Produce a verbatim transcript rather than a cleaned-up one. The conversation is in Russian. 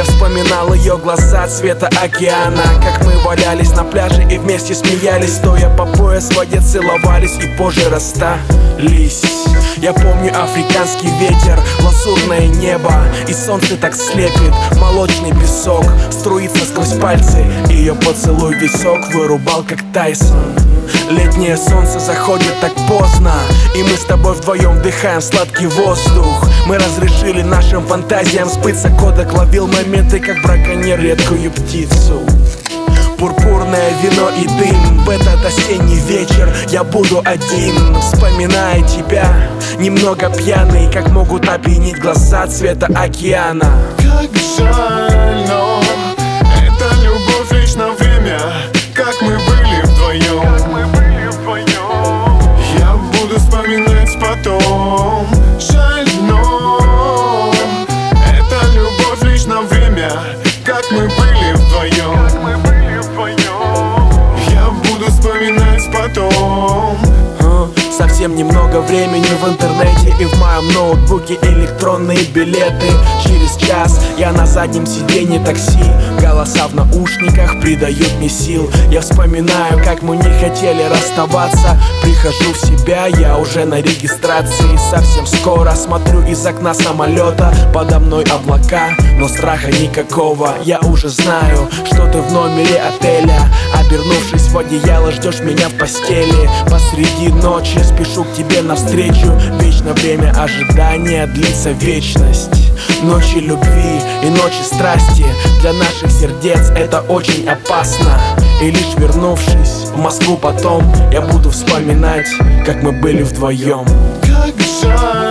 вспоминал ее глаза цвета океана, как мы валялись на пляже и вместе смеялись, стоя по пояс в воде целовались и позже расстались. Я помню африканский ветер, лазурное небо, и солнце так слепит, молочный песок струится сквозь пальцы, ее поцелуй в висок вырубал как Тайсон. Летнее солнце заходит так поздно, и мы с тобой вдвоем вдыхаем сладкий воздух. Мы разрешили нашим фантазиям сбыться, кодек ловил моменты, как браконьер редкую птицу. Пурпурное вино и дым, в этот осенний вечер я буду один, вспоминая тебя, немного пьяный, как могут опьянить глаза цвета океана. Как жаль, но это любовь лишь на время, как мы были вдвоем. Я буду вспоминать потом. Жаль, но это любовь лишь на время, как мы были вдвоем. Я буду вспоминать потом. Совсем немного времени в интернете, и в моем ноутбуке электронные билеты. Через час я на заднем сиденье такси, голоса в наушниках придают мне сил. Я вспоминаю, как мы не хотели расставаться. Прихожу в себя, я уже на регистрации. Совсем скоро смотрю из окна самолета, подо мной облака, но страха никакого. Я уже знаю, что ты в номере отеля, обернувшись в одеяло, ждешь меня в постели. Посреди ночи спешу к тебе навстречу, вечно время ожидания длится вечность. Ночи любви и ночи страсти для наших сердец это очень опасно. И лишь вернувшись в Москву потом, я буду вспоминать, как мы были вдвоем. Как жаль.